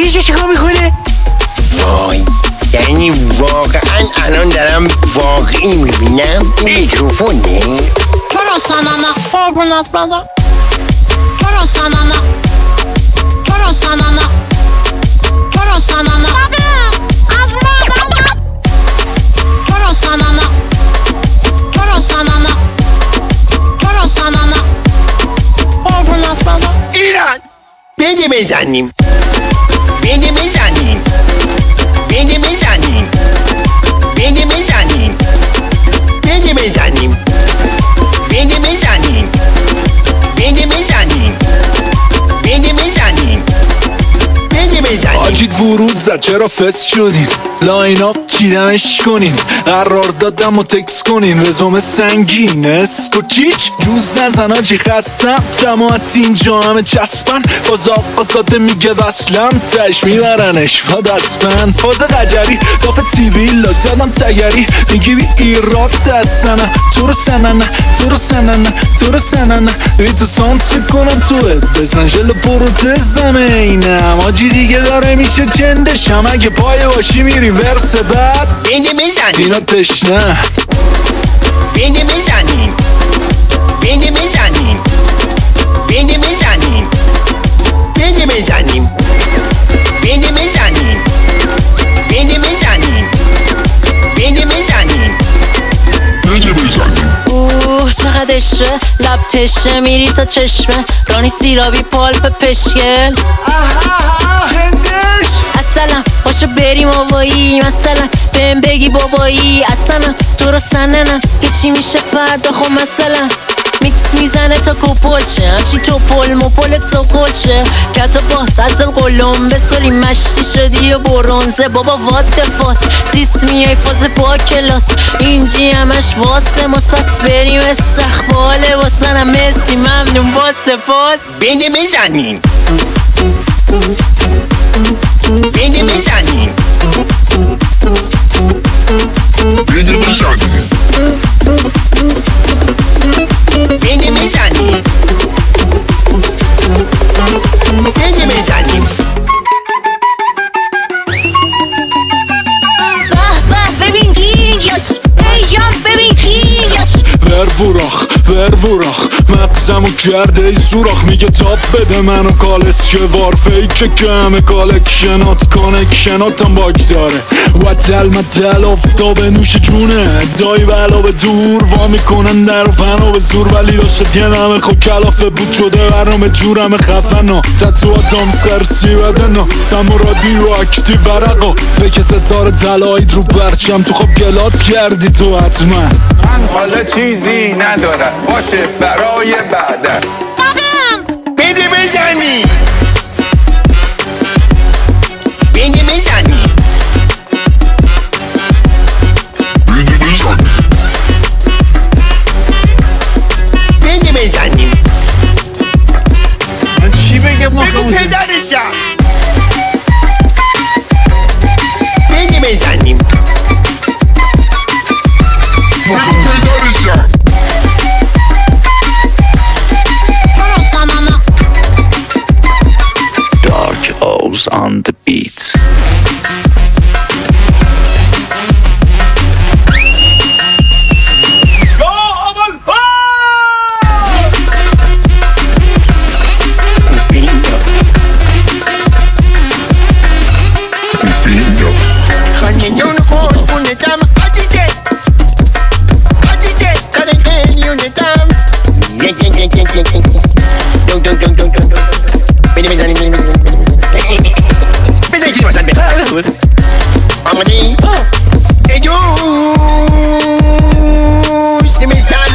اینجا چیکار میکنه؟ وای یعنی واقعا الان دارم واقعی میبینم این میکروفونه. چرا سننه قربونت بدم؟ چرا سننه؟ چرا سننه؟ چرا سننه؟ از مادر چرا سننه؟ چرا سننه؟ چرا سننه؟ قربونت بدم. ایران بده بزنیم بده بزنیم بده بزنیم بده بزنیم بده بزنیم بده بزنیم بده بزنیم بده بزنیم بده بزنیم. آجید ورود زد چرا فست شدین لاین اپ چیدمش کنین قرار دادم و تکس کنین رزومه سنگین اسکو چیچ جوز نزن آجی خستم جماعت اینجا همه چسبن باز آقا زاده میگه وصلم تش میبرنش با دستبند فاز قجری دافت سیبیل زدم تگری میگی بی ایراد دستنه تو رو سننه تو رو سننه تو رو سننه بی تو سانت میکنم توت بزن جل پروتزم اینم آجی دیگه داره میشه جندشم اگه پای باشی میریم ورس بعد بده بزنیم اینا تشنه بده بزنیم بده بزنیم بده بزنیم بده بزنیم بده بزنیم بده بزنیم بده بزنیم بده بزنیم. چقدر عشقه لب تشه میری تا چشمه رانی سیرابی پالپ پشکل اصلا باشه بریم آوایی مثلا بهم بگی بابایی اصلا تو رو سننم که چی میشه فردا خب مثلا میکس میزنه تا کپلشه همچی تو پل مپلت تو کلشه کتا باز از قلم بسالی مشتی شدی و برونزه بابا وات فاس سیست میای فاز پا کلاس اینجی همش واسه ماست پس بریم استقباله واسنم مسی ممنون با سپاس بده بزنیم بده بزنیم بده بزنیم بده بزنیم بده بزنیم. به ببین کی اینجاست ای جان ببین کی اینجاست ور مغزمو کرده ای سوراخ میگه تاب بده منو کالس که وار فیک که همه کالکشنات کانکشناتم باگ داره وطل مطل افتابه نوش جونه دایی بلا به دور وا میکنن در و فنا به زور ولی داشتت یه نمه خو کلافه بود شده برنامه جورم خفنا تتو آدامس خرسی بدنا سمورادی و اکتی ورقا فکر ستاره تلایید رو برچم تو خب گلات کردی تو حتما من حالا چیزی ندارم باشه برای بعدن بده بزنی بده بزنی بده بزنی بده بزنیم. من چی بگم بگو پدرشم بده بزنیم بگو پدرشم Dark O's on the beat. Amadi, you,